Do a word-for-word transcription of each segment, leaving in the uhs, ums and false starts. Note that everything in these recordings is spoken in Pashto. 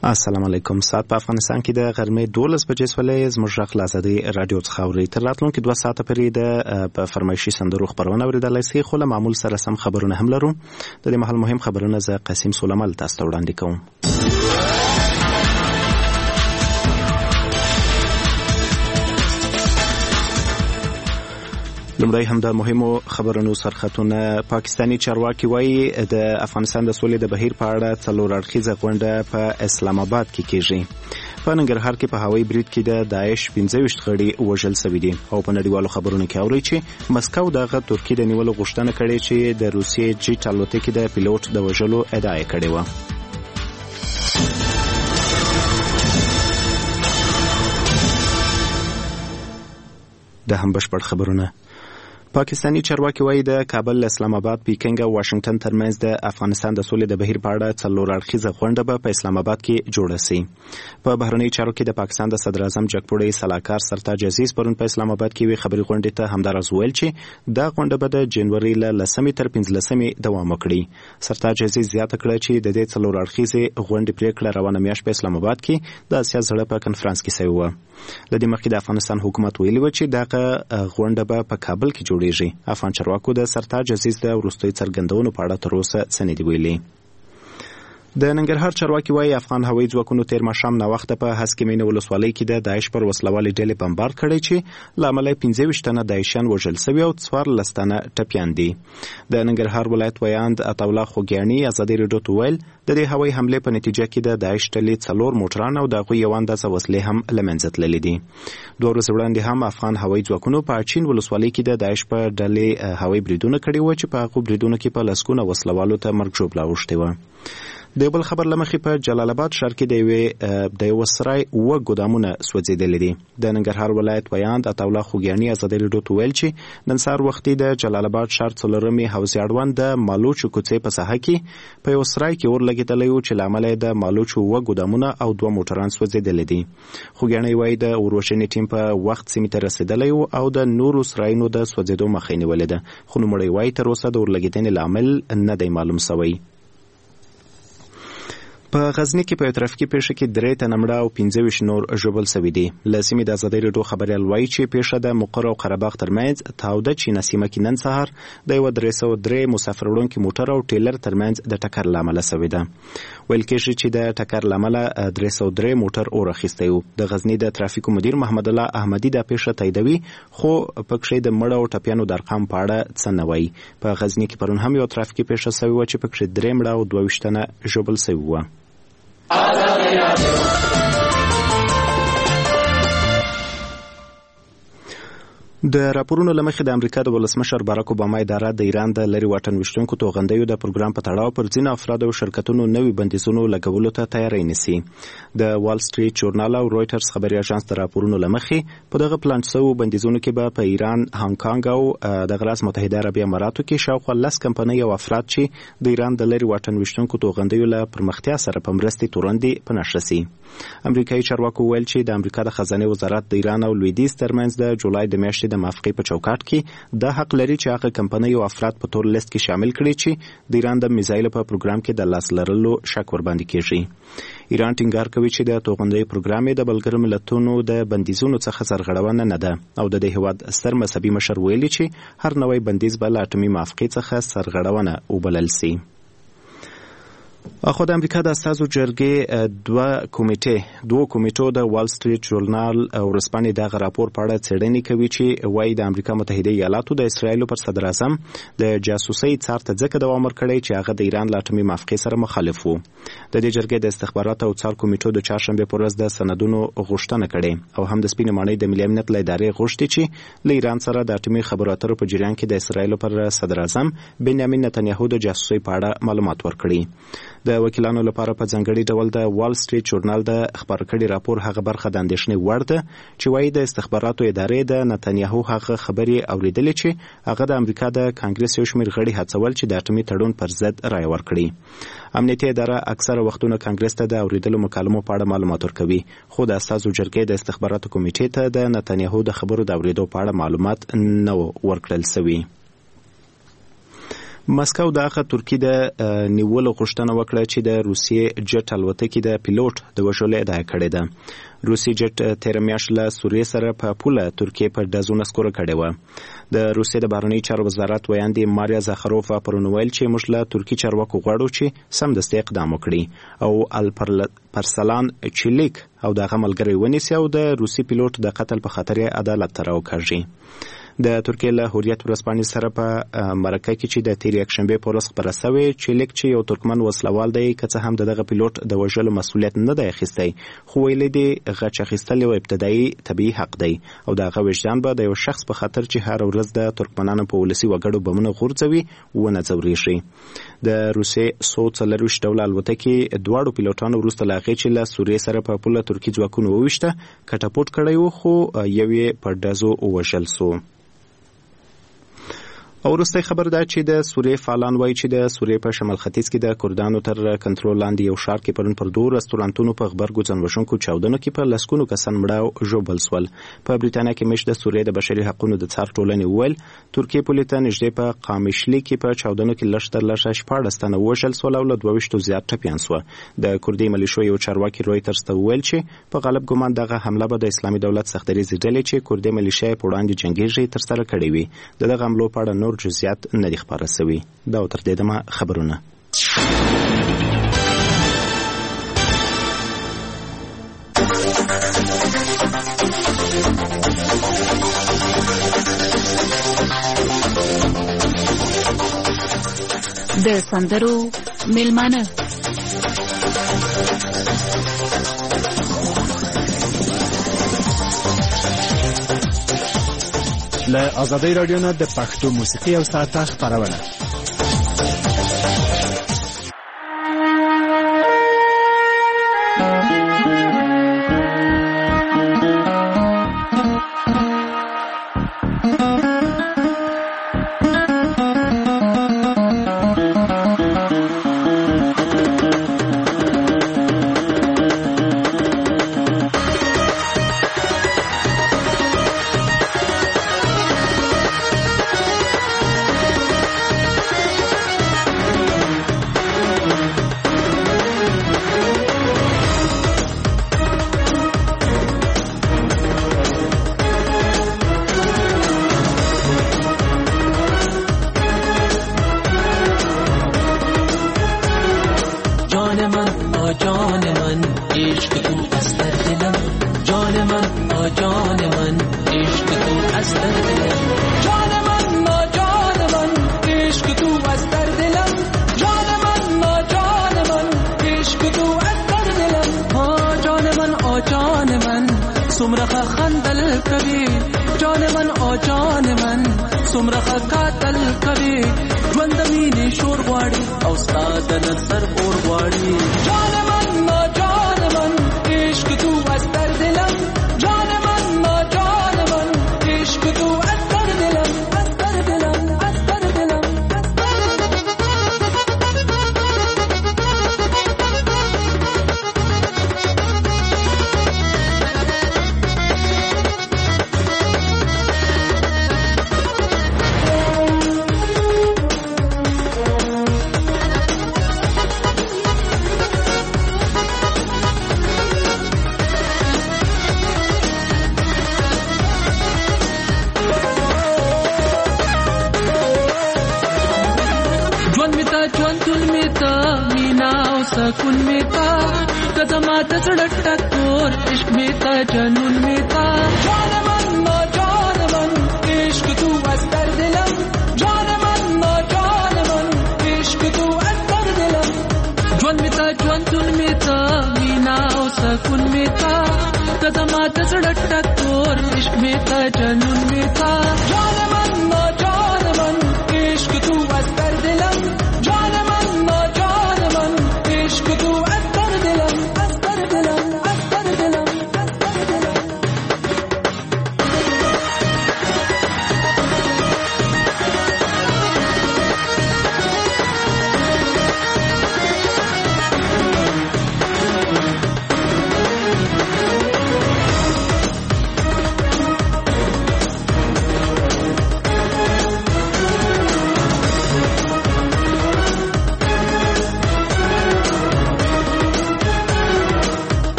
السلام علیکم. ساعت په افغانستان کې د غرمې دولس بجې سولې زموږ غږ له ازادۍ رادیو څخه اورئ. تر راتلونکي دوه ساعته پورې د په فرمایشي سندرو خپرونه اورېدلی سئ، خو له معمول سره سم خبرونه هم لرو. د دې مهال مهم خبرونه زه قاسم سلیمان تاسو ته وړاندې کوم. لومړی هم د مهمو خبرونو سرخطونه. پاکستاني چارواکي وایي د افغانستان د سولې د بهیر په اړه څلور اړخیزه غونډه په اسلام آباد کې کیږي. په ننګرهار کې په هوایي برید کې د داعش پنځه ویشت غړي وژل شوي دي. او په نړیوالو خبرونو کې اورئ چې مسکو دغه ترکیې د نیولو غوښتنه کړې چې د روسیې جیټ الوتکې د پیلوټ د وژلو ادعا یې کړې وه. د هم بشپړ خبرونه. پاکستاني چارواکي وایي د کابل، اسلام آباد، پیکنګ او واشنگټن ترمنځ د افغانستان د سولې د بهیر په اړه څلور اړخیزه غونډه به په اسلام آباد کې جوړه شي. په بهرنیو چارو کې د پاکستان د صدر اعظم جګپوړی سلاکار سرتاج عزیز پرون په اسلام آباد کې وی خبري غونډې ته همدارس ویل چې دا غونډه به د جنوري له لسمې تر پنځلسمې دوام وکړي. سرتاج عزیز زیاته کړه چې د دې څلور اړخیزه غونډې پریکړه روانه میاشت په اسلام آباد کې د اسیا زړه په کنفرانس کې شوی و. لدې مخکې د افغانستان حکومت ویلي و چې دغه غونډه به په کابل کې جوړیږي. افغان چارواکو د سرتاج عزیز د وروستۍ څرګندونو په اړه تر اوسه څه نه دي ویلي. د ننګرهار چارواکي وایي افغان هوایي ځواکونو تیر ماښام ناوخته په هسکمینه ولسوالۍ کې د داعش پر وسلوالې ډلې بمبار کړی چې له امله پنځه ویشت تنه داعشیان وژل شوي او څوارلس تنه ټپیان دي. د ننګرهار ولایت ویاند عطاالله خوږیاڼي ازادي راډیو ته ویل د دې هوایي حملې په نتیجه کې د داعش ډلې څلور موټران او د هغوی یو اندازه وسلې هم له منځه تللې دي. دوه ورځې وړاندې هم افغان هوایي ځواکونو په اچین ولسوالۍ کې د داعش په ډلې هوایي بریدونه کړي وو چې په هغو بریدونو کې په لسګونه وسلوالو ته مرګ ژوبله اوښتې وه. د بل خبر لمخې په جلال آباد ښار کې د یوې د یوه سرای اوه ګودامونه سوځېدلي دي. د ننګرهار ولایت ویاند عطاالله خوږیاڼي ازادي راډیو ته ویل چې نن سهار وختي د جلال آباد ښار څلورمې حوزې اړوند د مالوچو کوڅې په ساحه کې په یو سرای کې اور لګېدلی و چې له امله یې د مالوچو اووه ګودامونه او دوه موټران سوځېدلي دي. خوږیاڼي وایي د اوروشنې ټیم په وخت سیمې ته رسېدلی و او د نورو سرایونو د سوځېدو مخه یې نیولې ده، خو نوموړی وایي تر اوسه د اور لګېدنې لامل نه دی معلوم شوی. په غزني کې په یو ترافیکي پیښه کې درې تنه مړه او پنځه ویشت نور ژوبل شوي دي. له سیمې د ازادۍ راډیو خبریال وایي چې پیښه د مقر او قره باغ ترمنځ تاوده چینه سیمه کې نن سهار د یوه درې سوه درې مسافر وړونکي موټر او ټیلر ترمنځ د ټکر له امله شوې ده. ویل کېږي چې د ټکر له امله درې سوه درې موټر اور اخیستی و. د غزني د ترافیکو مدیر محمد الله احمدي دا پیښه تاییدوي، خو پکښې د مړه او ټپیانو د ارقام په اړه څه نه وایي. په غزني کې پرون هم یو ترافیکي پیښه شوې وه چې پکښې درې مړه او دوه ویشت تنه ژوبل شوي وه. د راپورونو له مخې د امریکا د ولسمشر باراک اوباما اداره د ایران د لرې واټن ویشتونکو توغندیو د پروګرام په تړاو پر ځینو افرادو او شرکتونو نوي بندیزونو لګولو ته تیاری نیسي. د وال سټریټ جورنال او رویټرز خبري اژانس د راپورونو له مخې په دغه پلان شویو بندیزونو کې به په ایران، هانګ کانګ او د غلاس متحده عربي اماراتو کې شاوخوا لس کمپنۍ او افراد چې د ایران د لرې واټن ویشتونکو توغندیو له پرمختیا سره په مرستې تورندې په نښه سي. امریکایي چارواکو ویل چې د امریکا د خزانه وزارت د ایران او لویدیځ ترمنځ د جولای د میاشتې د موافقې په چوکاټ کې د حق لري چې هغه کمپنۍ او افراد په تور لیست کې شامل کړي چې د ایران د میزایلو په پروګرام کې د لاس لرلو شک ورباندې کیږي. ایران ټینګار کوي چې د توغندۍ پروګرام د بلګر ملتونو د بندیزونو څخه سرغړونه نه ده او د دې هیواد ستر مذهبي مشر ویلي چې هر نوی بندیز به له اټومي موافقې څخه سرغړونه وبلل سي. خو د امریکا د استازو جرګې دوه کمیټې دوه کمیټو د وال سټریټ جورنال ورځپاڼې دغه راپور په اړه څېړنې کوي چې وایي د امریکا متحده ایالاتو د اسرایلو پر صدر اعظم د جاسوسۍ څار ته ځکه دوام ورکړی چې هغه د ایران له اټومي موافقې سره مخالف و. د دې جرګې د استخباراتو او څار کمیټو د چهارشنبې په ورځ د سندونو غوښتنه کړې او هم د سپینې ماڼۍ د ملي امنیت له ادارې غوښتي چې له ایران سره د اټومي خبرو اترو په جریان کې د اسرایلو پر صدر اعظم بنیامین نتنیاهو د جاسوسۍ په اړه معلومات ورکړي. د وکیلانو لپاره په ځانګړي ډول د وال سټریټ جورنال د خبر کړي راپور هغه برخه د اندېښنې وړ ده چې وایي د استخباراتو ادارې د نتنیاهو هغه خبرې اوریدلې چې هغه د امریکا د کانګرس یو شمېر غړي هڅول چې د اټومي تړون پر ضد رایه ورکړي. امنیتي اداره اکثره وختونه کانګرس ته د اوریدلو مکالمو په اړه معلومات ورکوي، خو د استازو جرګې د استخباراتو کمیټې ته د نتنیاهو د خبرو د اوریدو په اړه معلومات نه ورکړل شوي. مسکو دغه ترکی د نیولو غوښتنه وکړه چې د روسیې جټ الوتکې د پیلوټ د وژلو ادعا کړې ده. روسي جټ تیر میاشت له سوریې سره په پوله ترکیې پر ډزونه سکوره کړې وه. د روسیې د بهرنیو چارو وزارت ویاندې ماریا زاخروفا پرون ویل چې موږ له ترکي چارواکو غواړو چې سمدستي اقدام وکړي او الپرسلان چلیک او دغه ملګری ونیسي او د روسي پیلوټ د قتل په خاطر عدالت ته راوکاږي. د ترکیې له هوریت ورځپاڼې سره په مرکه کې چې د تیر یکشنبه په ورځ خبره شوې چې لیک چې یو ترکمن وسلوال دی که څه هم دغه پیلوټ د وژلو مسؤلیت نه دی اخیستی خو ویلي دی غچ اخیستل یو ابتدایي طبیعي حق دی او دغه وجدان به د یو شخص په خاطر چې هر ورځ د ترکمنانو په ولسي وګړو بمونه غورځوي ونه ځورېږي. د روسیې سو څلرویشت ډوله الوتکې دواړو پیلوټانو وروسته له هغې چې له سوریې سره په پوله ترکي ځواکونو وویشته کټاپوټ کړی و خو یو یې په ډزو ووژل سو. او وروستی خبر ده چې د سوریې فعالان وایي چې د سوریې په شمال ختیځ کې د کردانو تر کنټرول لاندې یو ښار کې پرون پر دوو رستورانتونو په غبرګو ځانوژونکو چاودنو کې په لسګونو کسان مړه او ژوبل سول. په بریتانیا کې مشر د سوریې د بشري حقوقو د څار ټولنې وویل ترکیې پولې ته نږدې په قامشلي کې په چاودنو کې لږ تر لږه شپاړس تنه وژل سول او له دوه ویشتو زیات ټپیان سوه. د کردي ملیشو یو چارواکي رویټرز ته وویل چې په غالب ګمان دغه حمله به د اسلامي دولت سختدریځې ډلې چې کردي ملیشیا په وړاندې جنګیږي ترسره کړې وي. د دغه حملو په اړه نور جزئیات نه دي خبره شوي. دا تر دې دمه خبرونه. د سندرو میلمانه له آزادۍ رادیو نه د پښتو موسیقي او ساعته خپرونه.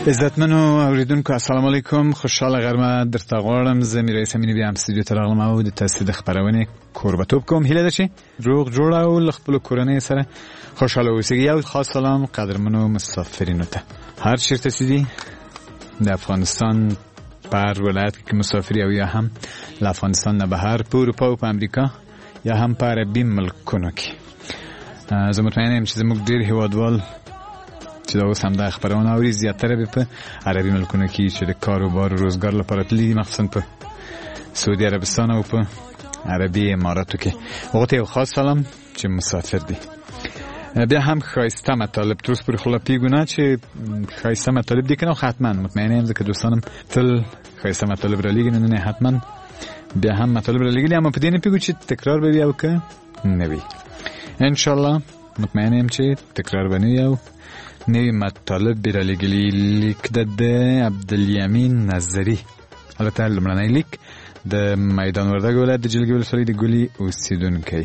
عزتمنو اوریدونکو السلام علیکم، خوشحال غرمه در تاغوارم زمیر رئیس امینی بیام استودیو تراغلم او د تاسید خبرونه کوربتوب کوم هیله ده چې روغ جوړ او خپل کورنۍ سره خوشاله اوسئ. یو خاص سلام قدرمنو مسافرینو ته هر چیرته سیدی د افغانستان پر ولایت کې مسافری او یا هم له افغانستان نه بهر په اروپا او په امریکا یا هم په عربي ملکونو کې. زه مطمئن یم چې زموږ ډېر هیوادوال چې دا اوس هم دا خبرونه اوري زیاتره به په عربي ملکونو کې چې د کاروبار او روزګار لپاره تللي دي، مخصوصا په سعودي عربستان او په عربي اماراتو کې. هغو ته یو خاص سلام چې مسافر دي. بیا هم ښایسته مطالب تر اوسه پورې خو لا پیږو نه چې ښایسته مطالب دي که نه، حتما مطمئنه یم ځکه دوستانم تل ښایسته مطالب را لیږي، نه حتما بیا هم مطالب را لیږلي، اما په دې نه پیږو چې تکرار به وي او که نه وي. انشاءالله مطمئنه یم چې تکرار به نه وي او نوی مطالب به را لیږلي. لیک د عبدالیمین نظري، البته لومړنی لیک د میدان وردګ ولایت د جلگې ولسوالۍ د ګلي اوسېدونکی.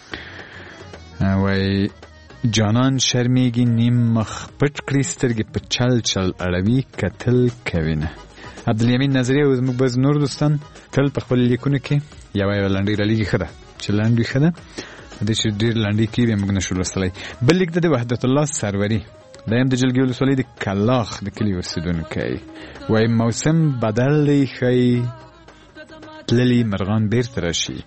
وایي جانان شرمیږي نیم مخ پټ کړي سترګې په چل چل اړوي کتل کوي نه. عبدالیمین نظري او زموږ بعض نور دوستان تل په خپل لیکونو کې یوه یوه لنډۍ را لیږي. ښه ده چې لنډ وي، ښه ده دې چې ډېر لنډۍ کې بیا موږ نشو لوستلی. بل لیک د وحدت الله سروري، دا هم د جلگې ولسوالۍ د کلاخ د کلي اوسېدونکی. وایي موسم بدل دی ښایي تللي مرغان بیرته راشي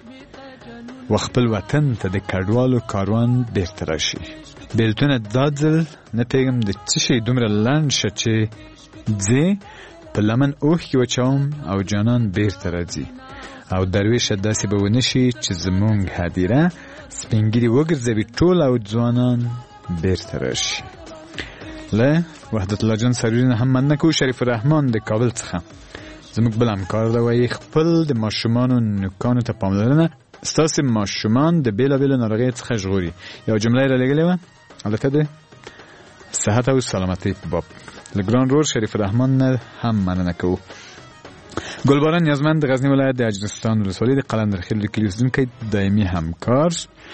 و خپل وطن ته د کډوالو کاروان بیرته راشي. بیلتونه دا ځل نه پوهېږم د څه شی دومره لنډ شه چې ځې په لمن اوښکې وچوم او جانان بیرته راځي او درویشه داسې به ونه شي چې زمونږ هدیره سپین ږیري وګرځوي ټول او ځوانان بیرته راشي. له وحدت الله جان سروري نه هم مننه کوو. شریف الرحمن د کابل څخه زموږ بل همکار ده، وایي خپل د ماشومانو نوکانو ته پاملرنه، ستاسې ماشومان د بېلابېلو ناروغیو څخه ژغوري. یو جمله یې رالیږلې وه، البته د صحت او سلامتۍ په باب. له ګران رور شریف الرحمن نه هم مننه کوو. ګلباران نیازمند د غزني ولایت د اجرستان ولسوالۍ د قلندرخیل د کلي اوسېدونکی دایمي همکار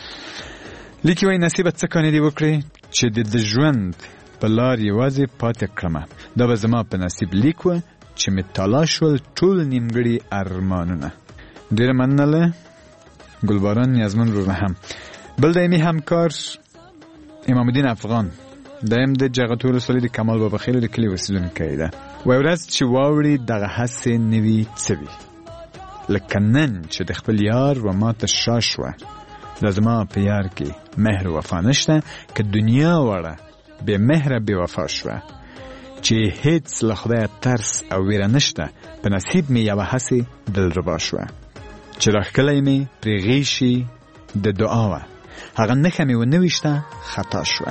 لیکي. وایي نصیبه څه کانې دې وکړې چې د ژوند په لار یوازې پاتې کړمه، دا به زما په نصیب لیک وه چې مې تالا شول ټول نیمګړي ارمانونه. ډېره مننه له ګلباران نیازمن ورونه. هم بل دایمي همکار امام الدین افغان، دا هم د جغتو ولسوالۍ د کمال بابا خیلو د کلي اوسېدونکی ده. وایي ورځ چې واوړي دغه هسې نه وي څه وي، لکه نن چې د خپل یار و ماته شا شوه، دا زما په یار کې مهر و وفا نشته، که دنیا وړه بې مهره بې وفا شوه، چې هیڅ له خدایه ترس او ویره نشته، په نصیب مې یوه هسې دلربا شوه، چې راښکلی مې پرې غیشي د دعا وه، هغه نښه مې ونه ویشته خطا شوه.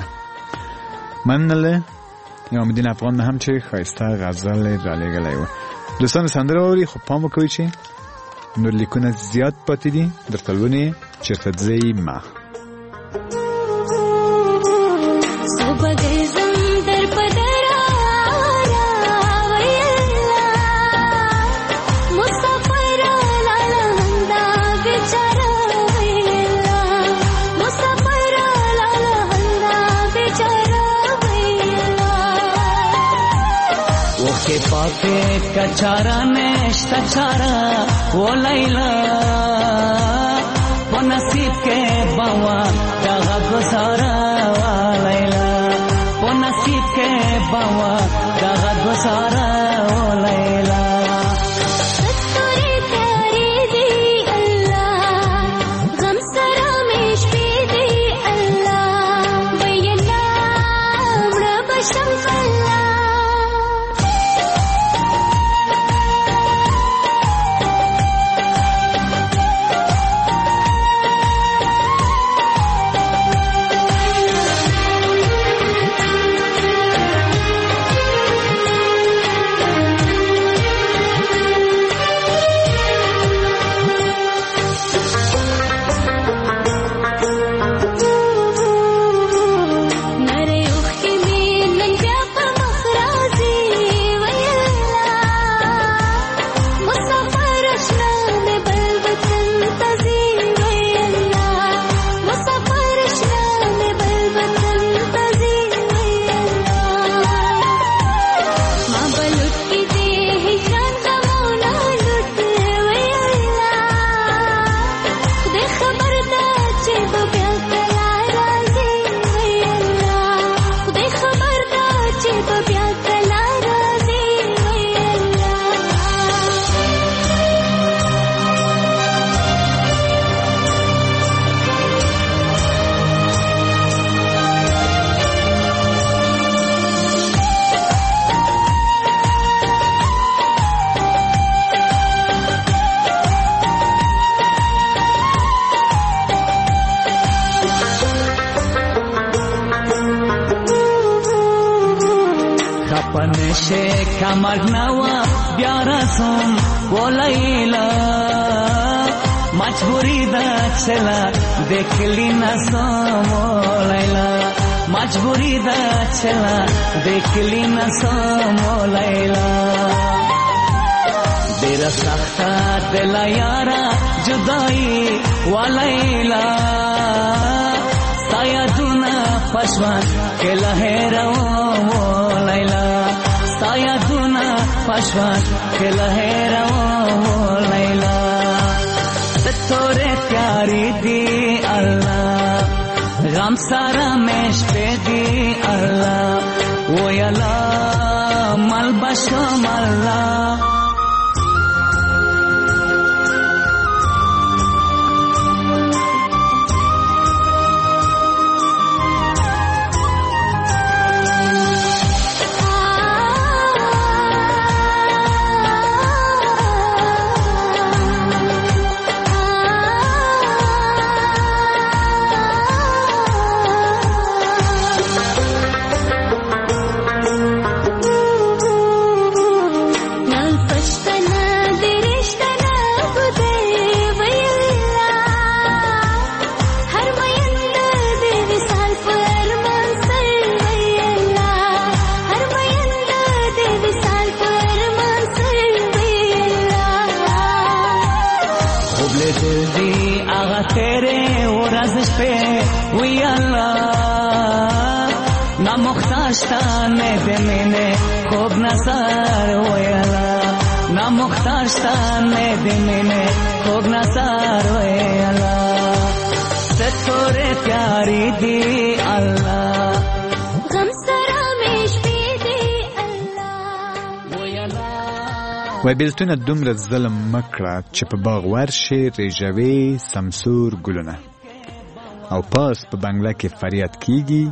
مننه له امام الدین افغان نه هم چې ښایسته غزل یې رالیږلی و. دوستانو سندره واوري، خو پام وکوئ چې نور لیکونه زیات پاتې دي، درته لولې چېرته ځئ مه. पाके कचारा नेश्ता चारा वो लैला वो नसीब के बावा जगह गुजारा लैला वो नसीब के बावा जगह गुजारा वो लैला کمر نوا بیا رسوم و لیلا مجبوری دا چلا دیکھلی نسوم و لیلا مجبوری دا چلا دیکھلی نسوم و لیلا دیر سختا دل یارا جدائی و لیلا سایہ دونا پشوان کے لہروں و لیلا سایہ دونا پشوان کے لہروں و لیلا تورے پیاری دی اللہ غم سارا میش پہ دی اللہ وہ اللہ ملبشو ملا نامختاشتانه دمینه خوب نصار ویالا نامختاشتانه دمینه خوب نصار ویالا ستوره پیاری دی الله غم سرامیش بیدی الله ویالا وای بیلتونه دومره ظلم مکړه چې په باغ ورشي ریژوي سمسور ګلونه او پاس په بنگله کې فریاد کیږي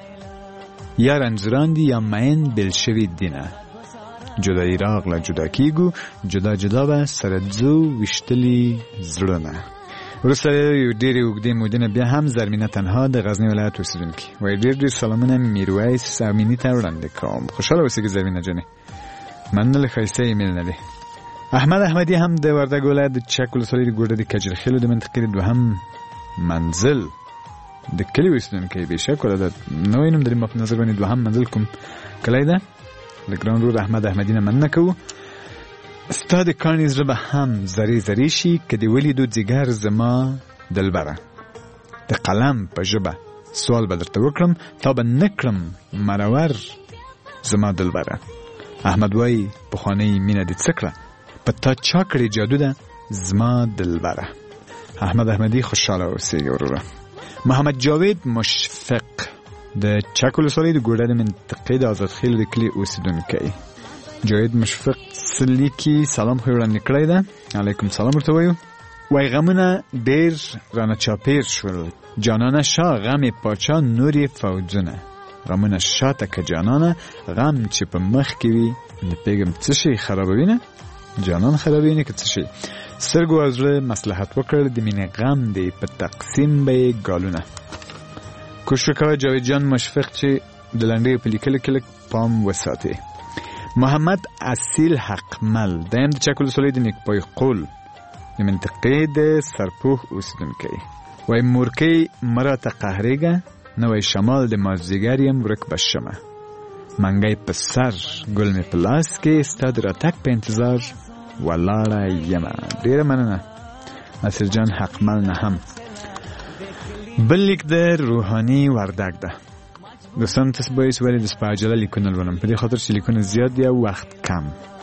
یا رنځوران دي یا مین بل شوي دینه جدایي راغله جدا کیږو جدا جدا به سره ځو ویشتلي زړونه. وروسته یو ډېرې اوږدې مودې نه بیا هم زرمینه تنها د غزني ولایت اوسېدونکي وایي ډېر ډېر سلامونه میرویس امیني ته وړاندې کوم. خوشحاله اوسېږي زرمینه جانې مننه ښایسته ایمیل نه دی. احمد احمدي هم د وردګ ولایت د چک ولسوالۍ د ګوډه د کجرخیلو د منطقې د دوهم منزل د کلی اوسېدونکی بېشک ولا د نوی نوم د ما په نظر باندې دوهم منزل کوم کلی ده د ګران رود احمد احمدي نه مننه کوو. ستا د کاڼي زړه به هم زری زری شي که دې ولیدو ځیګر زما دلبره. د قلم په ژبه سوال به درته وکړم تا به نه کړم مرور زما دلبره. احمد وایي پخوانۍ مینه دې څه کړه په تا چا کړې جادو ده زما دلبره. احمد احمدي خوشحاله اوسېږي وروره. محمد جاوید مشفق د چک ولسوالۍ د ګوډه د منطقې د آزادخیلو د کلي اوسېدونکی. جاوید مشفق سلیکی سلام خو وړاندې کړی ده. علیکم سلام ورته وایو. وای غمونه ډېر رانه چاپېر شول جانانه شا غم پاچا نورې فوجونه. غمونه شاته که جانانه غم چې په مخ کې وي نه پوهېږم څه شی خرابوي نه جانان خرابوي نه که څه شی. سترګو او زړه مصلحت وکړ د مینې غم دی په تقسیم به یې ګالونه. کوشش وکړه جاوید جان مشفق چې د لنډیو په لیکلو کې لږ پام وساتې. محمد اصیل حقمل دایم د چک ولسوالۍ د نیکپای قول د منطقې د سرپوښ اوسېدونکی. وایي مورکۍ مه راته قهرېږه نه وایي شمال د مازدیګر یم ورک به شمه. منګی په سر ګل مې په لاس کې ستا د راتګ په انتظار ولاړه یمه. ډېره مننه اصیل جان حقمل نه هم. بل لیک د روحاني وردګ ده. دوستان تاسو باید ولی د سپاجله لیکونه لولم په دې خاطر چې لیکونه زیاد دی او وخت کم.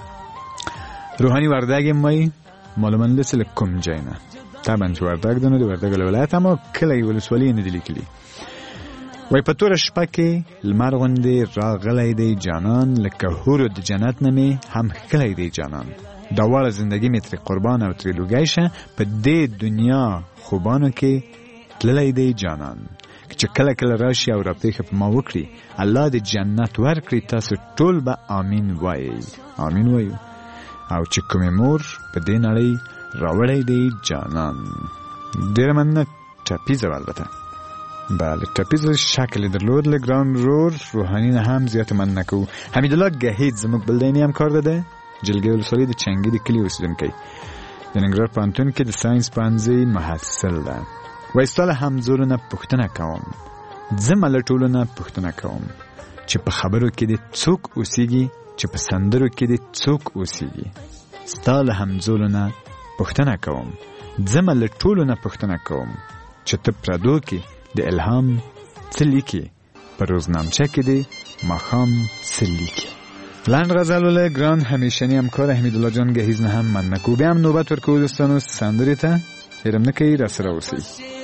روحاني وردګ یم وایي معلومن ده چې له کوم ځای نه طبعا چې وردګ ده نو د وردګ ولایت اما کلی ولسوالۍ نه دي لیکلي. وایي په توره شپه کې لمر غوندې راغلی دی جانان لکه حورو د جنت نه مې هم ښکلی دی جانان. دا واړه زندګي مې ترې قربان او ترې لوګی شه په دې دنیا خوبانو کې تللی دی جانان. چې کله کله راشي او راپېښه په ما وکړي الله د جنت ورکړي تاسو ټول به آمین وایي. آمین وایو. او چې کومې مور په دې نړۍ راوړی دی جانان. ډېره مننه ټپیزه البته بله ټپیز شکل درلود لګران رور روحانی نه هم زیات من نکو. حمیدالله گهید زموږ بل دیني همکار ده جلګې ولسوالۍ د چنګي د کلي اوسیدونکی د ننګرهار پوهنتون کې د ساینس پوهنځي محصل ده. وایي ستا له همزولو نه پوښتنه کوم، ځمه له ټولو نه پوښتنه کوم چې په خبرو کې دې څوک اوسیږي، چې په سندرو کې دې څوک اوسیږي. ستا له همزولو نه پوښتنه کوم، ځمه له ټولو نه پوښتنه کوم چې ته پردو کې د الهام څه لیکي، په روزنامچه کې دې ماښام څه لیکي. لنډ غزل له ګران همیشنی همکار حمیدالله جان گهیز نه هم من نکو. بیا هم نوبت ورکو دوستانو سندرې ته هیرم نه کوي را سره اوسئ.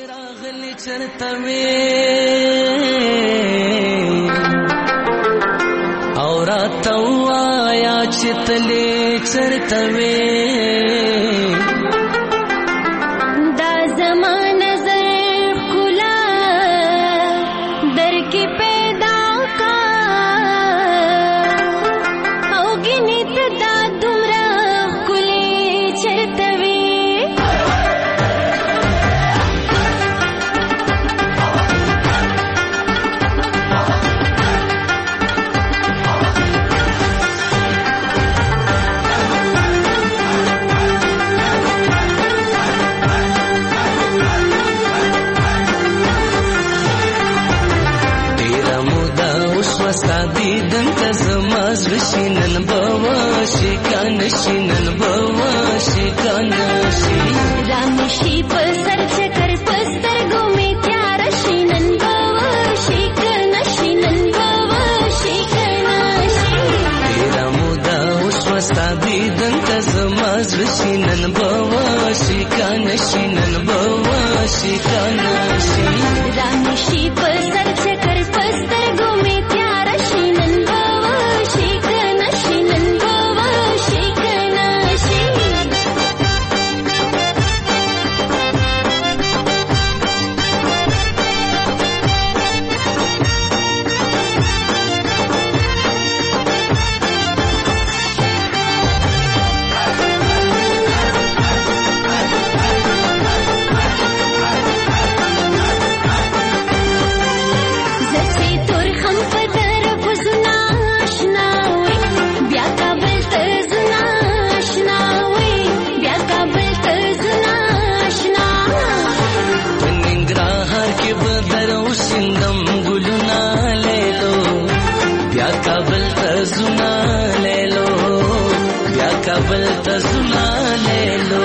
او راته وایا چې تلې چرته وې دا زمانه زر ښکلا در کې پیدا کا او ګینې ته دا دومره ښکلې چرته وې دیدن ته زما زړه شي نن به وشي کنه شي نن به وشي کنه شي رام شي په سر چکر په سترګو مې تیار شي نن به وشي کنه شي نن به وشي کنه شي ډېره موده وشوه ستا دیدن ته زما زړه شي نن به وشي کنه شي نن به وشي کنه شي رام شي په سر چکر په سترګو مې کابل ته زما لیلو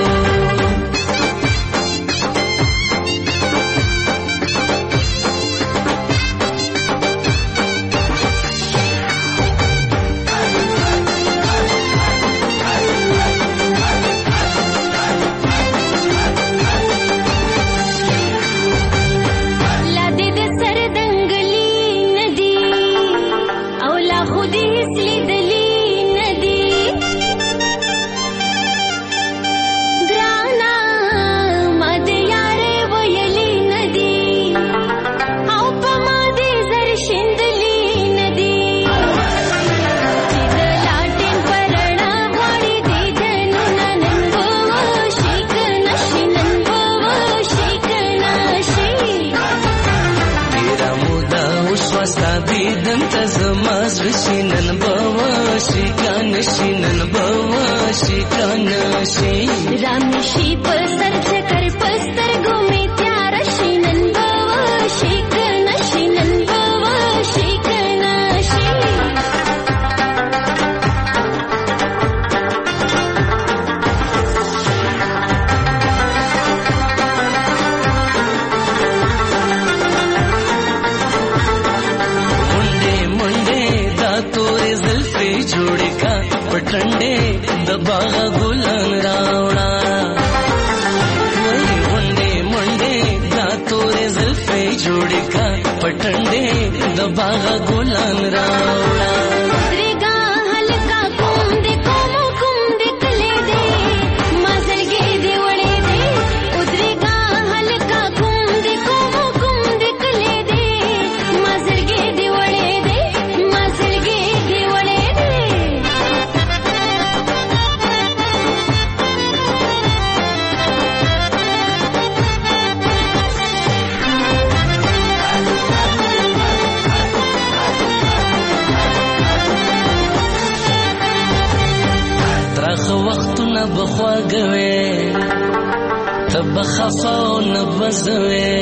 خوږوي تب خفاو نبزوي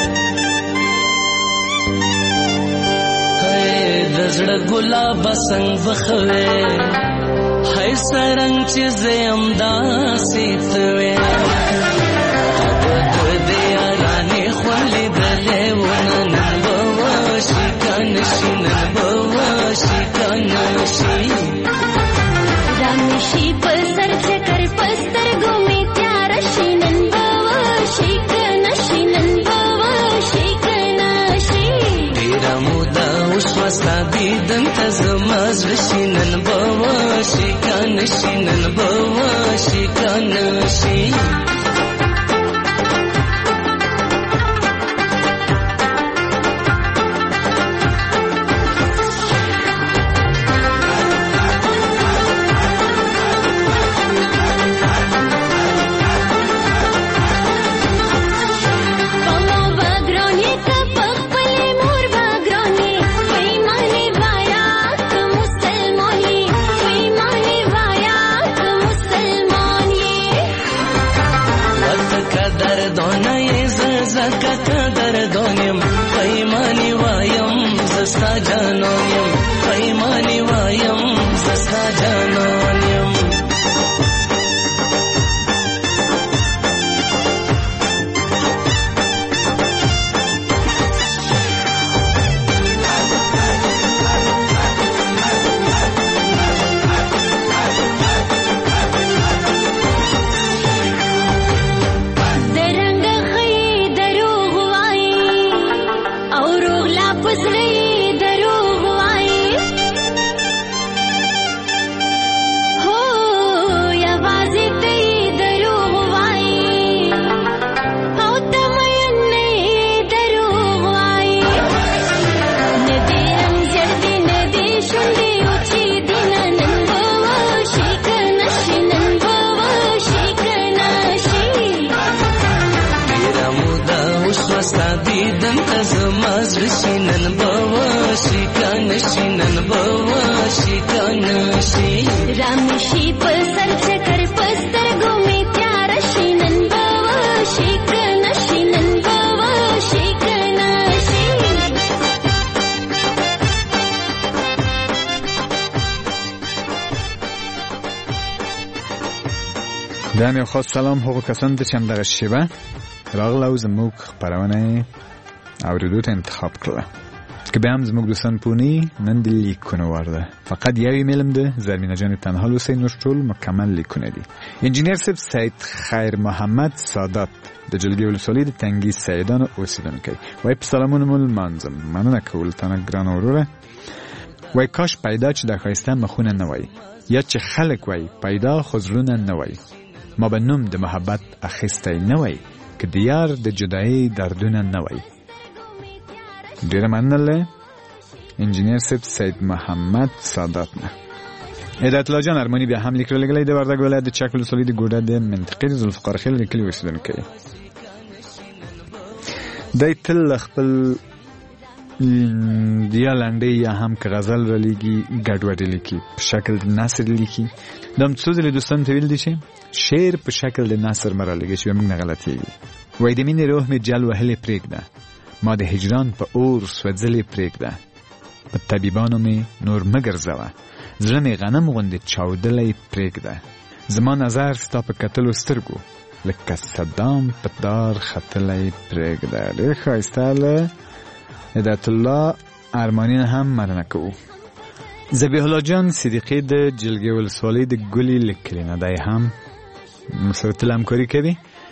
د زړه ګلاب څنګه بخوي هاي سرنګ چې زم داسې توي د دې رانه خولې دلې ونن بوشي کنه شینن بوشي کنه شي رامشي پر سر چکر پستر ګومې تیار شینن بوشي کنه شینن بوشي کنه شي ډیر مودا اوس وستا دیدن تزماز شینن بوشي کنه شینن بوشي کنه شي دردونیم پیمانی وایم زستا جانونیم پیمانی وایم زستا جانونیم شینن بوشي کنه شینن بوشي کنه شي رامشي پر سر چکر پستر ګومې تیار شینن بوشي کنه شینن بوشي کنه شي دا مې خاص سلام هغو کسان ته چې همدغه شیبه راغله او زموږ خپرونه اوریدو ته انتخاب کړله که بیا هم زموږ دوستان پونی نن د لیکونه ورده فقط یو ایمیل هم ده زرمینه جان تنها لوسی نور ټول مکمل لیکونه دي انجینیر صاحب سید خیر محمد سادات د جلګې ولسوالۍ د تنګي سیدانو اوسیدونکی وایي په سلامونه مو لمانځم مننه کول تنه ګرانه وروره وایي کاش پیدا چې د ښایسته مخونه نه وای یا چې خلک وایي پیدا خو زړونه نه وای ما به نوم د محبت اخیستی نه وای که د یار د جدایۍ دردونه نه وای ډیره مننه انجینیر صاحب سید محمد سادات نه هدایت الله جان ارمانی بیا هم لیک لګلې د وردګ ولایت د چک ولسوالۍ د ګوډه د منطقې ذوالفقار خیل لیکلي اوسیدونکی دی تل خپل دیا لنډې یا هم که غزل را لیکي ګډوډ لیکي په شکل د نثر لیکي دا هم څو ځلې دوستانو ته ویل دي چې شعر په شکل د نثر مه رالیږئ چې موږ نه غلطېږي وایي د مینې روح مې جل وهلې پرېږده ما د هجران په اور سوځلې پرېږده په طبیبانو مې نور مه ګرځوه زړه مې غنم غوندې چاودلی پرېږده زما نظر ستا په کتلو سترګو لکه صدام په دار ختلی پرېږده ډېر ښایسته له هدایت الله ارمانی هم مننه کوو ذبیح الله جان صدیقی د جلګې ولسوالۍ د ګلي لیکلي نه دی هم مسره تل همکاري کوي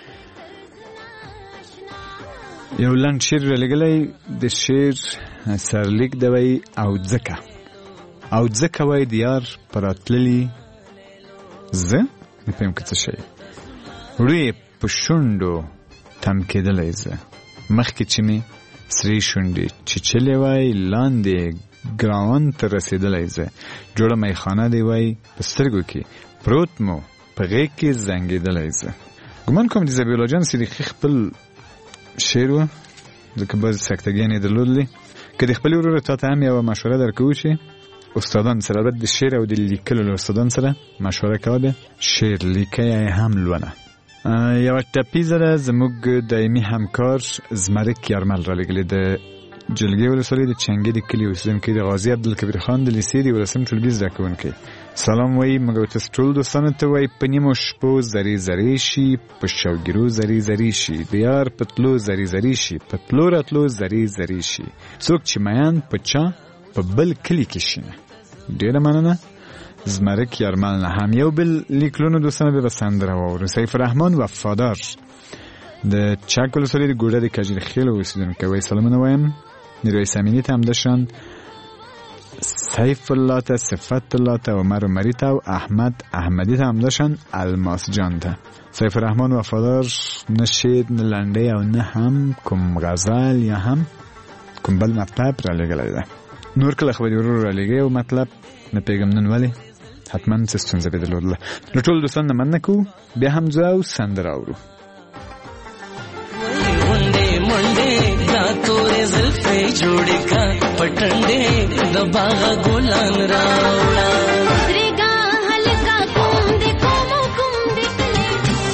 یو لنډ شعر رالیږلی د شعر سرلیک دی وایي او ځکه او ځکه وایي د یار په راتللي زه نه پوهیم که څه شی وړو یې په شونډو تم کېدلی زه مخکې چې مې سرې شونډې چیچلې وای لاندې ګراوند ته رسېدلی زه جوړه میخانه دی وای په سترګو کې پروت مو په غېږ کې زنګېدلی زه ګمان کوم د ذبیح الله جان صدیقي خپل شعر و ځکه بعضې سکتګیانې یې درلودلې که د خپلې وروره تا ته هم یوه مشوره درکوو چې استادان سره البته د شعر او د لیکلو له استادان سره مشوره کوله شعر لیکي هم لونه. یو ټپي زره زموږ دایمي همکار زمرک یارمل را لګلې د جلګې ولسوالۍ د چنګې د کلي اوسیدونکی د غازي عبدالکبیر خان د لیسې د ولسم ټولګي زده کوونکی. سلام وایي موږ تاسو ټول دوستانو ته وایي په نیمو شپو زری زری شي په شوګیرو زری زری شي د یار په تلو زری زری شي په تلو راتلو زری زری شي څوک چې میان په چا په بل کلي کې شینه. ډېره مننه زمرک یارمل نه. هم یو بل لیکلونو دوستانو به سندره واورو. سیف الرحمن وفادار د چک ولسوالۍ د ګوډه د کجیر خیل اوسیدونکی وایي سلامونه وایم نیروی امینی ته هم داشتن سیف الله ته صفت الله ته عمر عمری ته و احمد احمدی ته هم داشتن الماس جان ته. سیف الرحمن وفادار نه شعر نه لنډۍ او نه هم کوم غزل یا هم کوم بل مطلب را لګلی ده. نور کله خبرې ورور را لګی او مطلب نه پیغام نن ولی حتما څه ستونزه به درلودله. نو ټول دوستان نه مننه کوو بیا هم ځو او سندره اورو. तोरे ज़ुल्फ़े जोड़ का पटंडे दबागा गुलान रावड़ा रेगा हल्का कुम दे कोमो कुम दिखले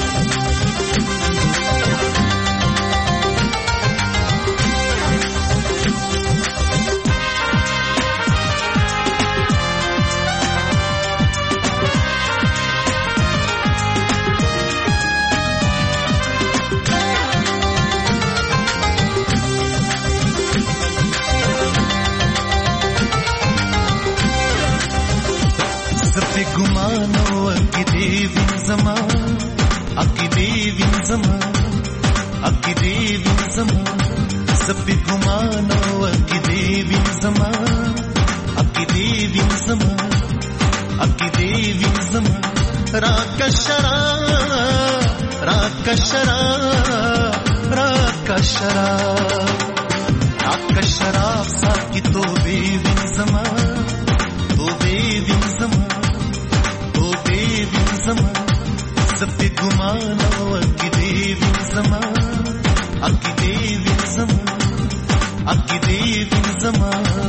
गुमानो अकिदे विन जमा अकिदे विन जमा अकिदे विन जमा सब गुमानो अकिदे विन जमा अकिदे विन जमा अकिदे विन जमा राकशरा राकशरा राकशरा राकशरा साकी तो बे विन जमा तो बे विन जमा सब गुमानो अकिदे विन जमा अकिदे विन जमा अकिदे विन जमा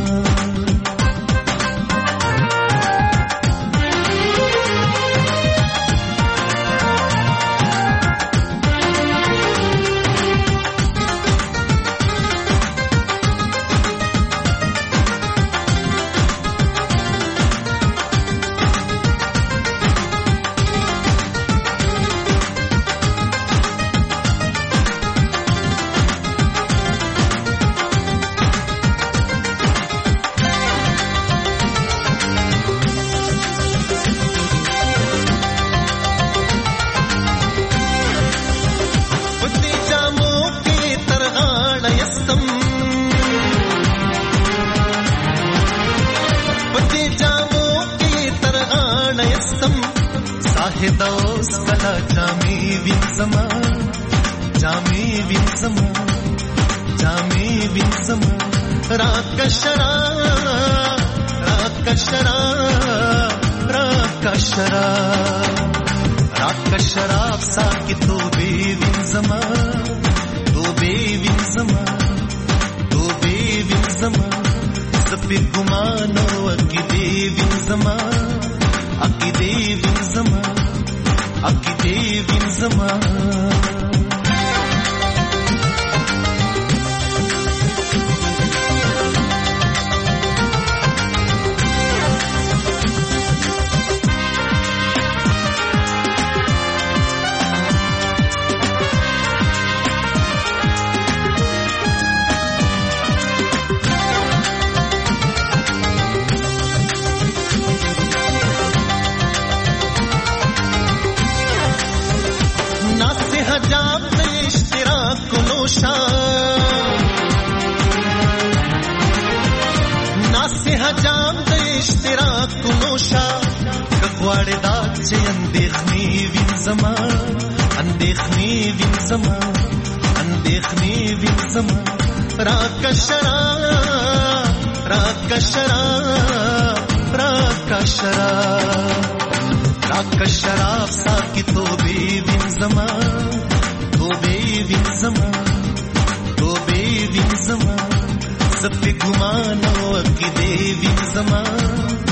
जामी विन जमा जामी विन जमा जामी विन जमा राकशरा राकशरा राकशरा राकशरा साकी तो बे विन जमा तो बे विन जमा तो बे विन जमा सब गुमानो अकिदे विन जमा अकिदे विन जमा अकिदे विन जमा गवाड़े दाग चे अंदेखनी विन जमा अंदेखनी विन जमा अंदेखनी विन जमा राकशरा राकशरा राकशरा राकशरा साकी तो बे विन जमा तो बे विन जमा तो बे विन जमा सब गुमानो अकिदे विन जमा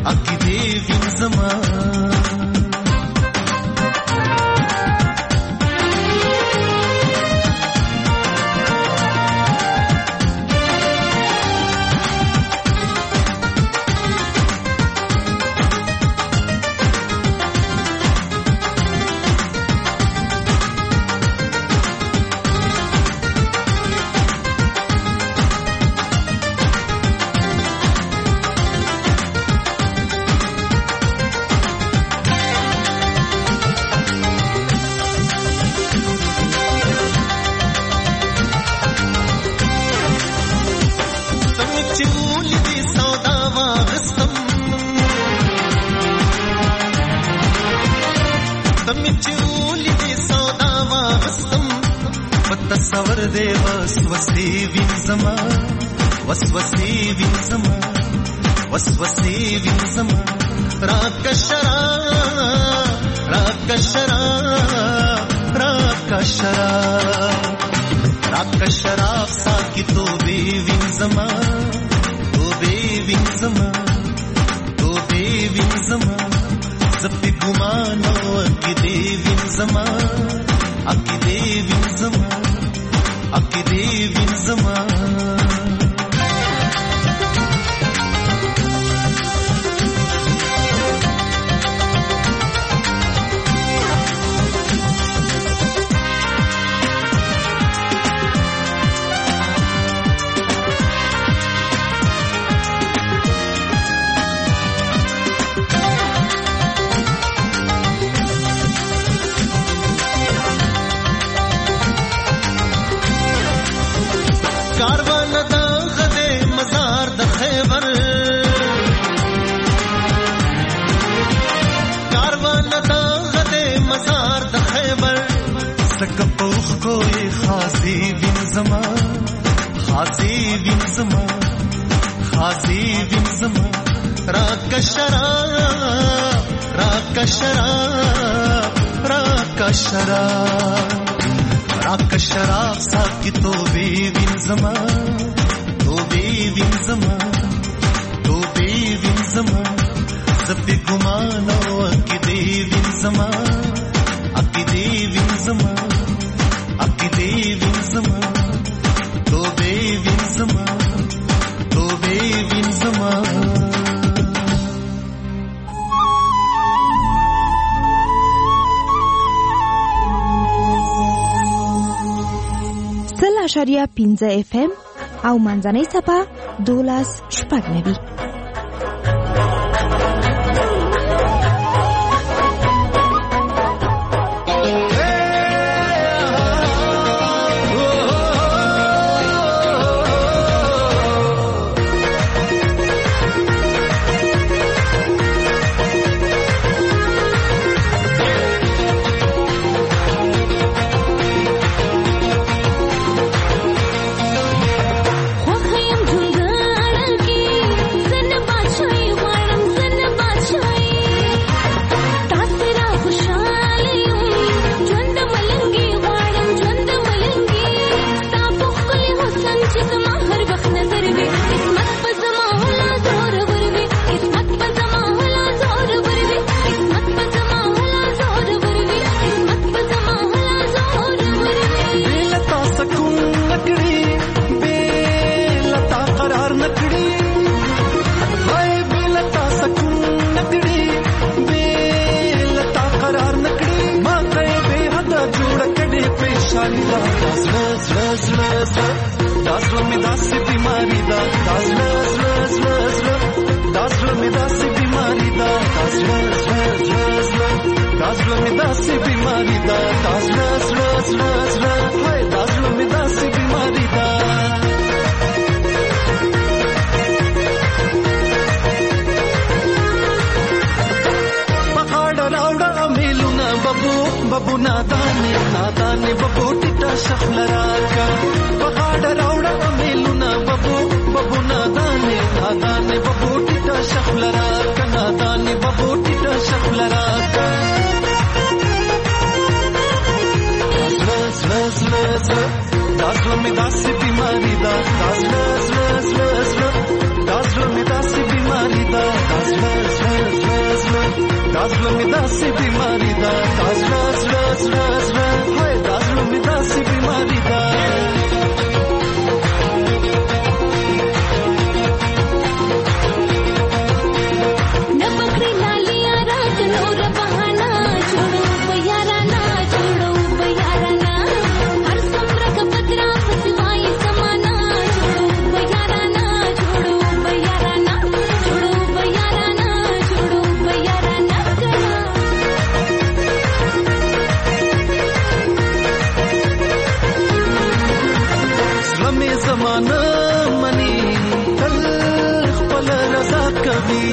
عقیدې وین زما تصور دې وسوسې وین زما وسوسې وین زما وسوسې وین زما راکشرا راکشرا راکشرا راکشرا ساکی توبې وین زما توبې وین زما توبې وین زما زپې ګمان او عقیدې وین زما عقیدې وین زما عقیدې وین زما کاروان دا غدے مزار د خیبر کاروان دا غدے مزار د خیبر سک پوخ کوئی خاصی وین زما خاصی وین زما خاصی وین زما راکشرا راکشرا راکشرا راکشرا ساکی توبې وین زما توبې وین زما توبې وین زما زپې ګمان او عقیدې وین زما عقیدې وین زما عقیدې وین زما توبې وین زما توبې وین زما اشاریه پینزه اف ام او منځنۍ څپه دولس شپږ نوي. बबू नादाने नादाने बबू टिटा शखलराका बगाड़ा राउड़ा मेलुना बबू बबू नादाने नादाने बबू टिटा शखलराका नादाने बबू टिटा शखलराका zla zla zla dazla me dasi bimari da dazla zla zla zla dazla me dasi bimari da dazla zla زړه مې داسې بیماری ده دا زړه زړه زړه زړه هاي دا زړه مې داسې بیماری ده زمانه منی تل خپل رضا کوي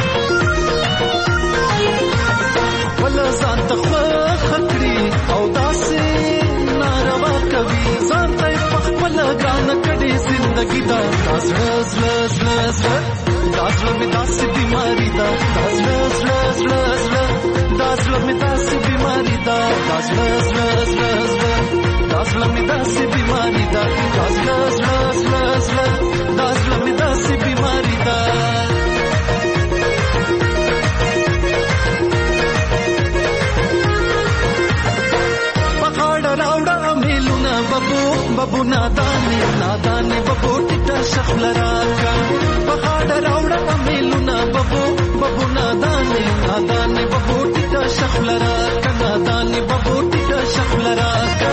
ولا ځان ته خکړي او داسې ناروا کوي ځان ته خپل ګران کړي زندگی دا زړه زړه زړه زړه دا زړه مې داسې بیماری ده دا زړه زړه زړه زړه دا زړه مې داسې بیماری ده دا زړه زړه زړه زړه دا زړه مې داسې بیماری ده دا زړه زړه زړه زړه دا زړه مې داسې بیماری ده پخاړه راوړه میلونه ببو ببو نادانې نادانې ببو ټیټه شخله راکړه پخاړه راوړه میلونه ببو ببو نادانې نادانې ببو ټیټه شخله راکړه نادانې ببو ټیټه شخله راکړه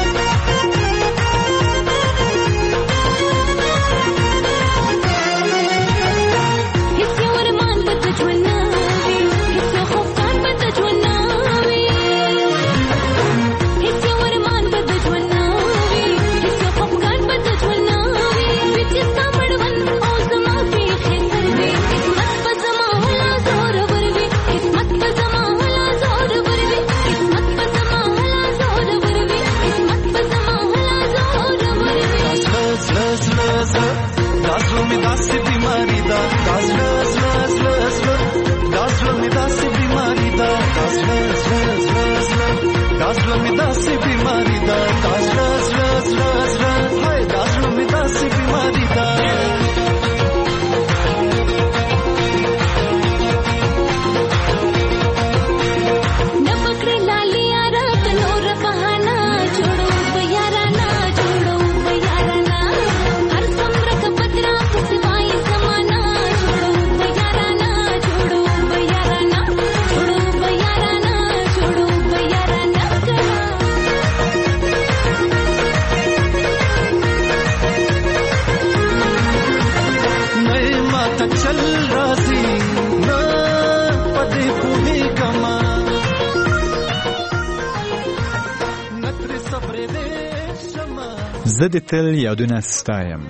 زه د تل یادونه ستایم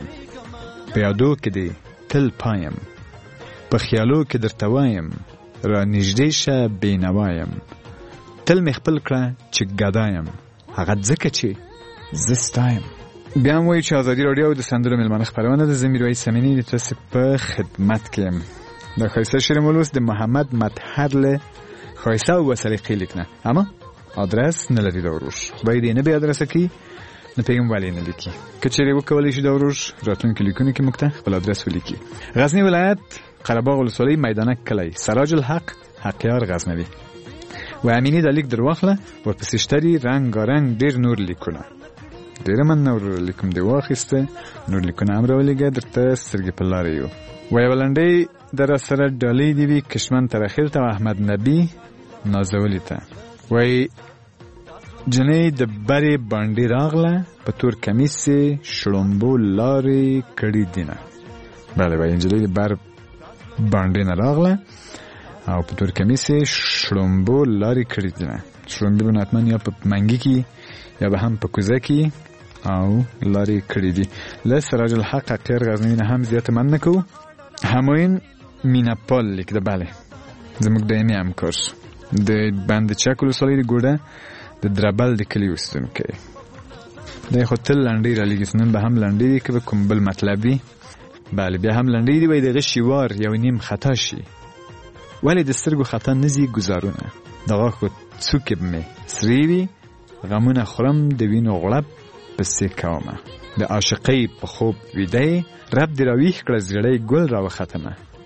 په یادو کې دی تل پایم په خیالو کې درته وایم را نږدې شه بېنوایم تل مې خپل کړه چې ګدایم هغه ځکه چې زه ستایم. بیا هم وایي چې ازادي راډیو د سندرو مېلمانه خپرونه ده. زه میرویس امینی د تاسو په خدمت کې یم. دا ښایسته شعر مو لوست د محمد مطهر له ښایسته او سلیقې لیک نه، اما ادرس نه لري دا وروش. خدای دې نه بې ادرسه کړي، نه پیغام والی نه لیکي. که چیرې وکولی شي دا وروش راتلونکي لیکونو کې موږ ته خپل ادرس ولیکي. غزنی ولایت قره‌باغ ولسوالۍ میدانک کلی سراج الحق حقیار غزنوي. و امینی دا لیک در واخله ورپسې شتري رنګارنګ ډېر نور لیکونه. ډېره من نور لیکم دې واخیسته، نور لیکونه هم راولېږه، درته سترګې په لارې یو. و یوه لنډۍ در سره ډالۍ دې وي کشمن تر اخر ته احمد نبي نازولي ته. وایي جنۍ د برې باندې راغله په تور کمیس شړومبو لارې کړي دینه. بله وایي نجلۍ د بر باندې نه راغله او په تور کمیس شړومبو لارې کړي دینه. شړومبې به حتما یا په منګي کې یا به هم په کوزه کې او لارې کړي دي. له سراج الحق حقیار غزنوي نه هم زیاته من نه کوو. همایون میناپال لیک ده. بله زموږ دایمي همکار د بند چک ولسوالۍ د ګوډه د دربل د کلي اوسېدونکی. دی خو تل لنډۍ رالیږي، نن به هم لنډۍ دي که به کوم بل مطلب وي. بله بیا هم لنډۍ دي. وایي د غشي وار یو نیم خطا شي، ولې د سترګو خطا نه ځي ګزارونه. د غاښو څوکې به مې سرې وي، غمونه خورم د وینو غړپ پسې کومه. د عاشقۍ په خوب ویده رب دې راویښ کړه زړی ګل راوختمه.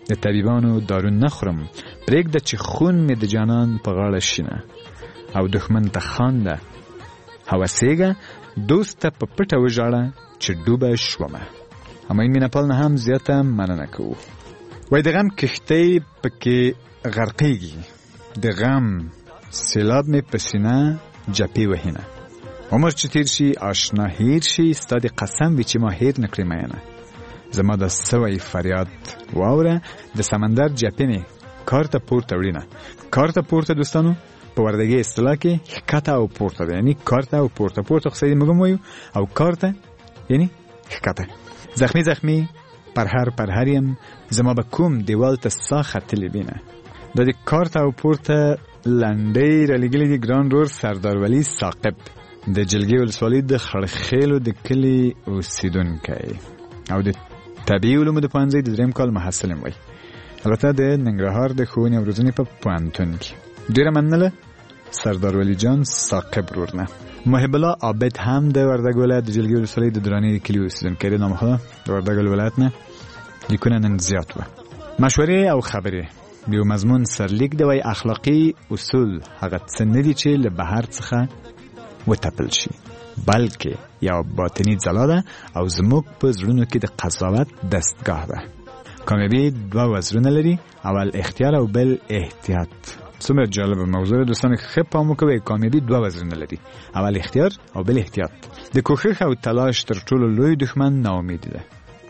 د طبيبانو دارو نخورم، پرېږده چې خون مې د جانان په غاړه شینه، او دښمن ته خانده هوسېږه، دوست ته په پټه وژاړه چې ډوبه شومه. همین مینهپال نه هم زیاته مننه کوو. وای د غم کښتۍ پکې غرقېږي، د غم سیلاب مې په سینه جپې وهینه. عمر چې تیر شي آشنا هیر شي، ستا د قسم وي چې ما هیر نکړې مینه. زما د سوی فریاد واوره، د سمندر جپې مې کار ته پورته وړینه. کار ته پورته دوستانو په وردګي اصطلاح کې ښکته او پورته ده، یعنی کار ته او پورته. پورته خو سړي موږ هم وایو، او کار ته یعنی ښکته. زخمی زخمی پرهر پرهر یم، زما به کوم دیوال ته سا ختلې وینه. دا د کار ته او پورته لنډۍ رالیږلي دي ګران رور سردار ولی ثاقب، د جلګې ولسوالۍ د خړخیلو د کلي اوسیدونکی، او د طبیعي علومو د پوهنځي د دریم کال محصل یم. وای البته د ننګرهار د ښوونې او روزنې په پوهنتون کې. ډېره مننه سردار ولی جان ثاقب رورنه. محب الله عابد هم د وردګ ولایت د جلګې ولسوالۍ د دراني کلي اوسیدونکی دی. نامخدا د وردګ ولایت نه لیکونه نن زیات وه. مشورې او خبرې یو مضمون سرلیک دی. وای اخلاقی اصول هغه څه نه دي چې له بهر څخه وتپل شي، بلکې یو باطنی ځلا ده او زموږ په زړونو کې د قضاوت دستگاه ده. کامیابی دوه وزرونه لري، اول اختیار او بل احتیاط. څومره جالب موضوع دوستان، ښه پام وکړئ. کامیابی دوه وزرونه لري، اول اختیار او بل احتیاط. د کوښښ او تلاش تر ټولو لوی دښمن ناامیدي ده.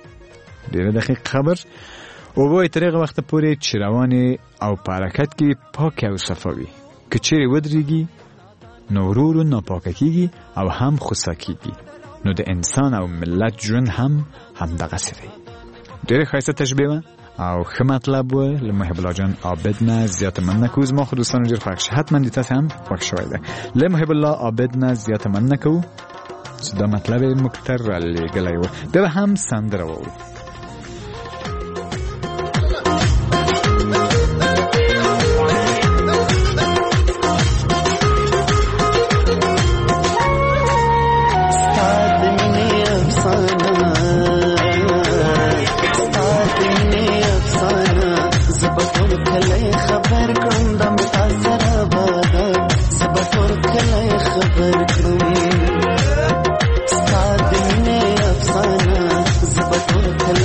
ډېر دقیق خبر. او وای تر هغه وخت پورې چې روانې او په حرکت کې پاک او صفاوي، که چیرې ودرېږي نو ورو ورو ناپاکه کېږي او هم خوسا کېږي، نو د انسان او ملت ژوند هم همدغسې دی. ډېره ښایسته تشبیه وه او ښه مطلب و. له محب الله جان عابد نه زیاته مننه کوو. زما خو دوستانو ډېر خوښ شي، حتما د تاسې هم خوښ شوی دی. له محب الله عابد نه زیاته مننه کوو چې دا مطلب یې موږ ته رالیږلی و. بیا به هم سندره واورو. خبر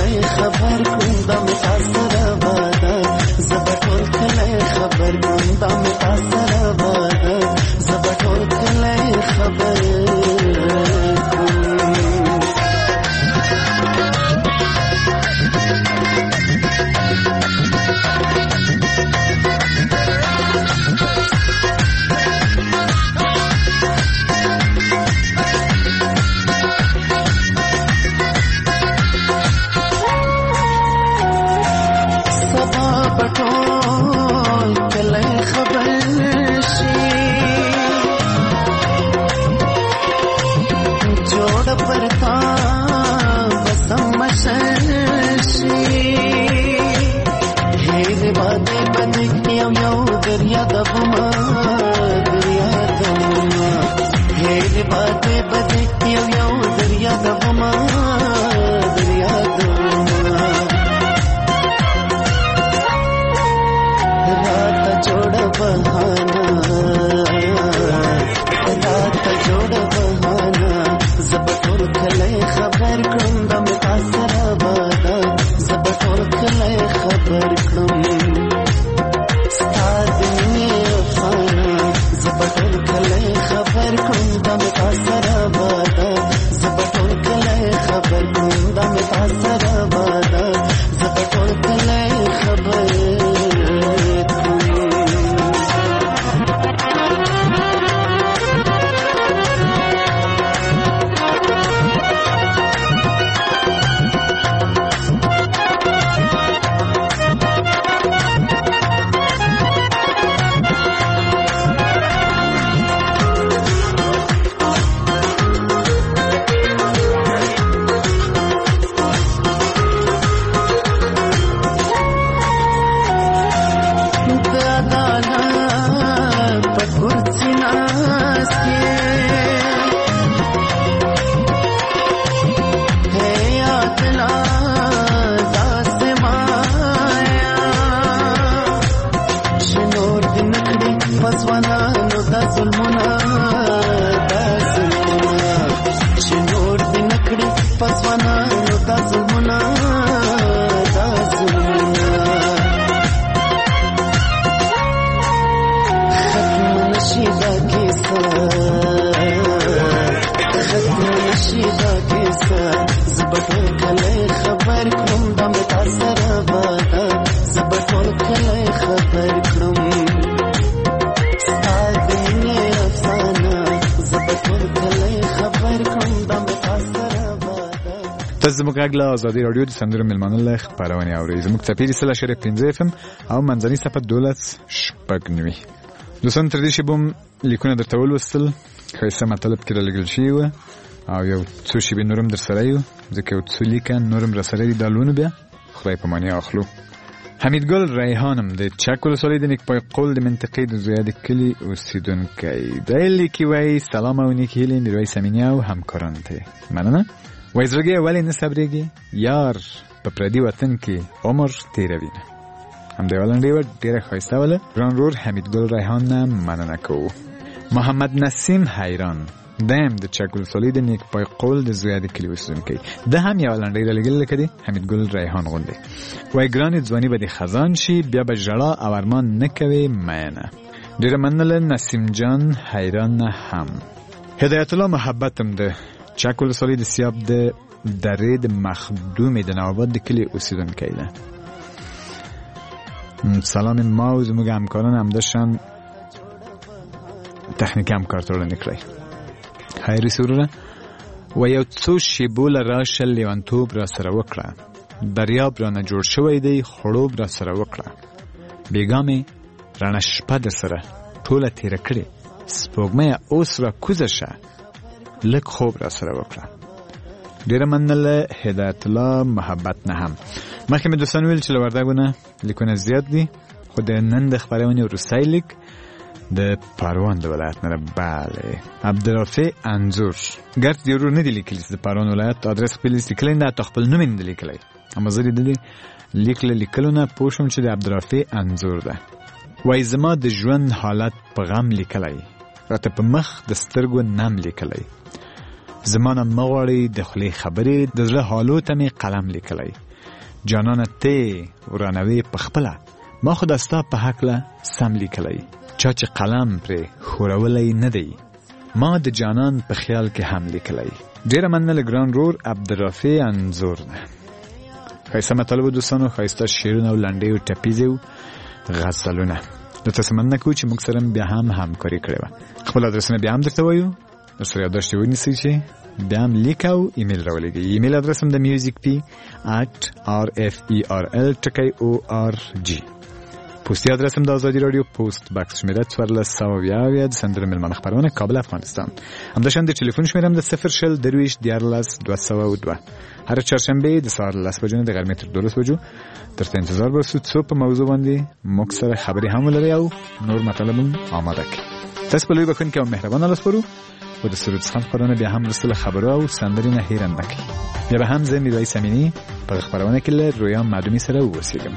پسوانانو دا ظلمونه دا ظلمونه چې نور دې نکړي پسوانانو دا ظلمونه دا ظلمونه ختم نشي دا کیسه ختم نشي دا کیسه زبټول کله خبر کوم د متاثر بادا زبټول کله خبر کوم تاسو زموږ غږ له ازادي رادیو د سندرو میلمانه له خپرونې اورئ. زموږ څپې د سل اشاریه پنځه اف ام او منځنۍ صفحه دولس شپږ نوي. دوستان تر دې چې بوم لیکونه درته ولوستل ښایسته مطلب کې رالیږل شوي وه او یو څو شېبې نور هم در سره یو ځکه یو څو لیکه نور هم راسره دي دا لونه بیا خدای په مانیا اخلو. حمیدګل ریحانم د چک ولسوالۍ د نیکپای قول د منطقې د زویا د کلي اوسېدونکی دی. لیکي وایي سلام او نیکې هیلې میرویس امیني او همکارانو ته مننه. وایي زړګی ولې نه صبرېږي یار په پردي وطن کې عمر تېروي نه. همدې ولنډې وه ډېره ښایسته وله. ګران ورور حمیدګل ریحان نه مننه کوو. محمد نسیم حیران دیم د چک ولسوالۍ د نیکپای قول د زویا د کلي اوسېدونکی ده هم یوه لنډۍ رالیږلې لکه د حمیدګل ریحان غوندې. وایي ګرانې ځواني به دې خزان شي بیا به ژړا او ارمان نه کوې مینه. ډېره مننه نسیم جان حیران نه هم. هدایت الله محبت هم ده چک ولسوالۍ د سیاب د درې د مخدومې د نواباد د کلي اوسېدونکی ده. سلام ما او زموږ همکاران همداشان تخنیکي همکار ته وړاندې کړئ. خیري سروره و یو څو شیبو له راشه لیونتوب را سره وکړه دریاب رانه جوړ شوی دی خړوب را سره وکړه بېګا مې رانه شپه در سره ټوله تېره کړې سپوږمۍ اوس را کوزه شه لږ خوب را سره وکړه. ډېره مننه هدایت الله محبت نه هم. مخکې مې دوستان ویل چې له وردګو نه لیکونه زیات دي خو د نن د خپرونې وروستی لیک د پروان د ولایت نه. بله عبدالرافع انځور ګرد دې ورور نه دي لیکلي چې د پروان ولایت ادرس خپل لیکلی نه حتی خپل نوم یې نه دی لیکلی اما زه د دې لیک له لیکلو نه پوه شوم چې د عبدالرافع انځور ده. وایي زما د ژوند حالت په غم لیکلی راته په مخ د سترګو نم لیکلی زما نه مه غواړئ د خولې خبرې د زړه حالو ته مې قلم لیکلی جانانه ته ورانوې په خپله ما خو د ستا په هکله سم لیکلی چا چې قلم پرې ښورولی نه دی ما د جانان په خیال کې هم لیکلی. ډېره مننه له ګران رور عبدالرافع انځور ده. ښایسته مطالبو دوستانو ښایسته شعرونه او لنډۍ او ټپیزې او غزلونه د تاسو مننه کوو چې موږ سره بیا هم همکاري کړې وه. خپل ادرسونه بیا هم درته وایو درسره یادداشت ونیسئ چې بیا هم لیک او ایمیل راولېږئ. ایمیل ادرس هم د میوزیک پی ات آر اف ای آر ال ټکی او آر جی. پوسټي ادرس هم د ازادي رادیو پوسټ باکس شمیره څوارلس سوه اویا اویا د سندرو میلمانه خپرونه کابل افغانستان. همداشان د ټلیفون شمیره هم د صفر شل درویشت دیارلس دوه سوه او دوه. هر چهارشنبې د سهار لس بجو نه د غرمې تر دولس بجو درته انتظار باسو څو په موضوع باندې موږ سره خبرې هم ولرئ او نور مطالب هم آماده کړئ. تاسو په لوی بښونکي او مهربانه لاس سپارو و د سرود څخه خپرونه بیا هم وروسته له خبرو او سندرې نه هېر نه کړئ. بیا به هم زه میرویس امیني په خپرونه کې له رویا معدومي سره واوسېږم.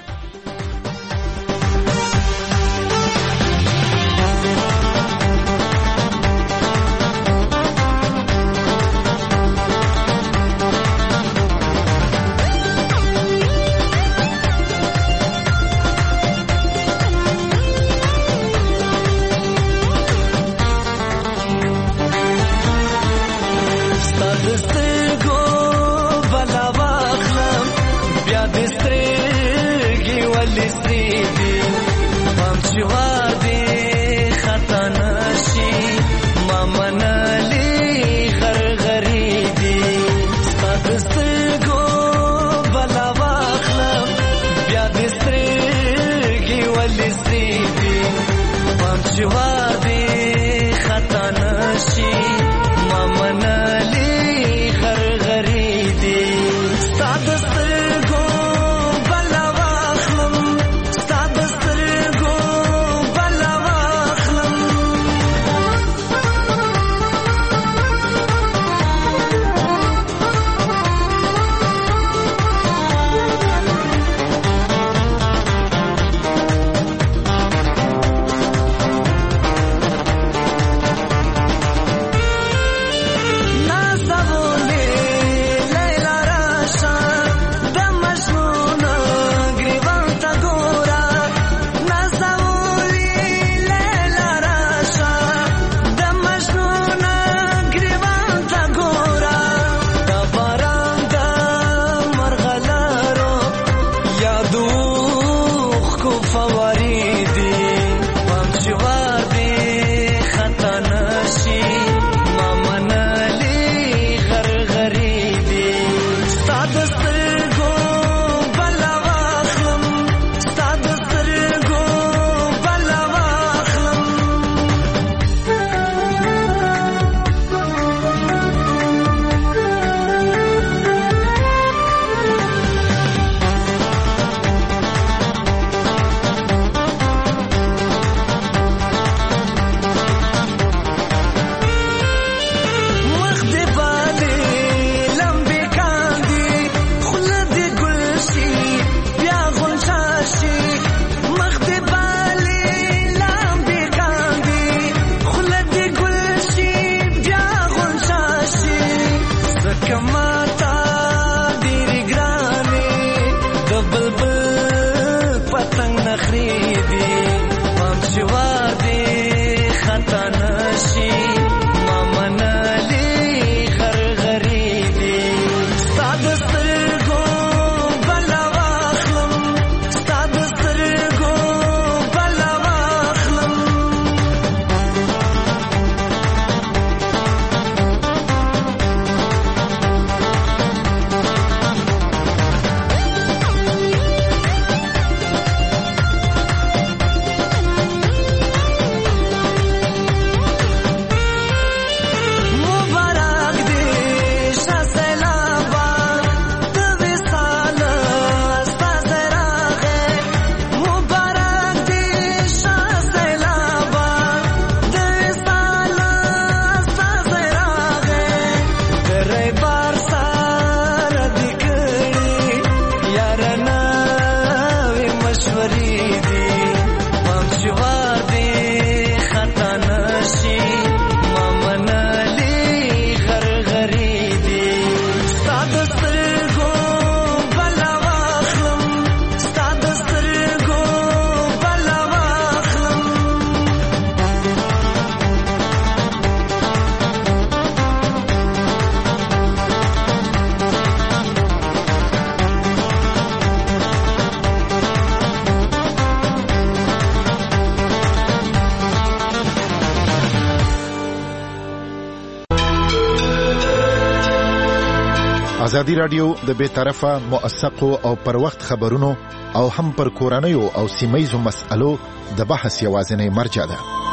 کماتا ډېرې ګرانې د بلبل پتنګ نخرې دي پام چې وادې خطا نشي ما منلې غرغرې دي ستا د سترګو بلا واخلم ستا د سترګو بلا واخلم مبارک دې شه سیلابه د وصال استازی راغی مبارک دې شه سیلابه د وصال استازی راغی د ریبار سره دې کړي یاره نوې مشورې دي پام چې وادې خطا نشي ما منلې غرغرې دي ستا د سترګو بلا واخلم ستا د سترګو بلا واخلم ازادي راډیو د بې طرفه موثقو او پر وخت خبرونو او هم پر کورنیو او سیمه ییزو مسألو د بحث یوازینی مرجع ده.